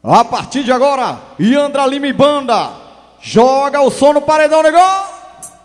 A partir de agora, Yandra Lima e Banda, joga o som no paredão, negão!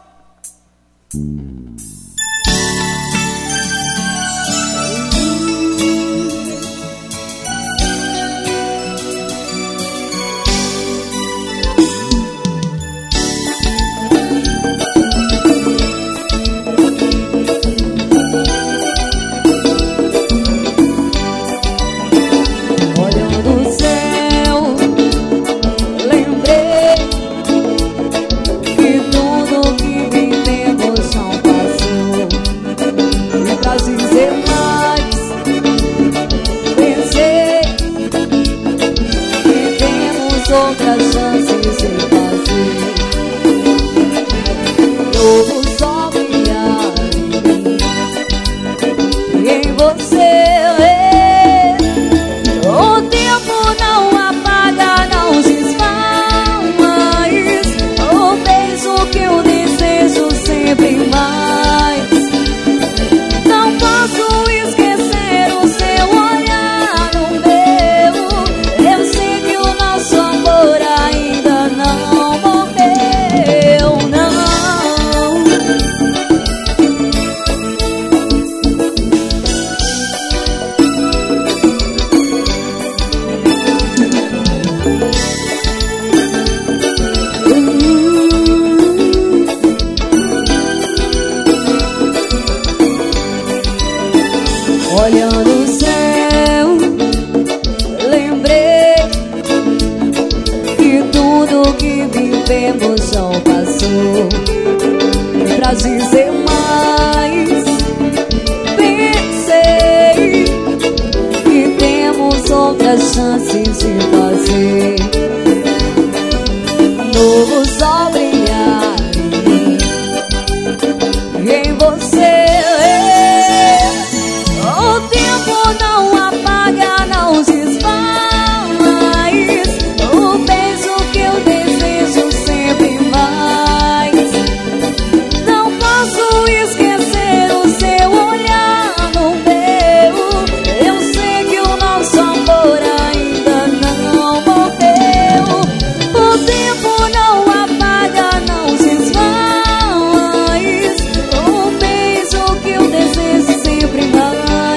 Outras chances de fazer novo sol brilhar em você. O tempo não apaga, não desfaz mais o beijo que eu desejo sempre mais. Não posso esquecer o seu olhar no meu. Eu sei que o nosso amor ainda não morreu, não. Olhando o céu, lembrei que tudo que vivemos já passou. Pra dizer mais, pensei que temos outras chances de fazer novo sol brilhar em você. O tempo não apaga, não desfaz mais o beijo que eu desejo sempre mais. Não posso esquecer o seu olhar no meu. Eu sei que o nosso amor ainda não morreu. O tempo não apaga, não desfaz o beijo que eu desejo sempre mais.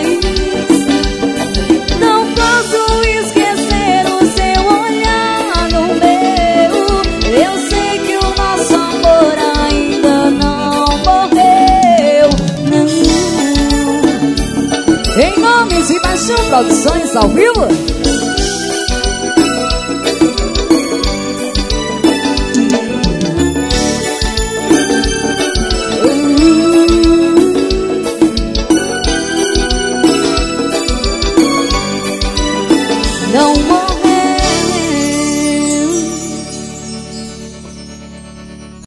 Não posso esquecer o seu olhar no meu. Eu sei que o nosso amor ainda não morreu, não. Em nome de Paixão Produções ao vivo. Não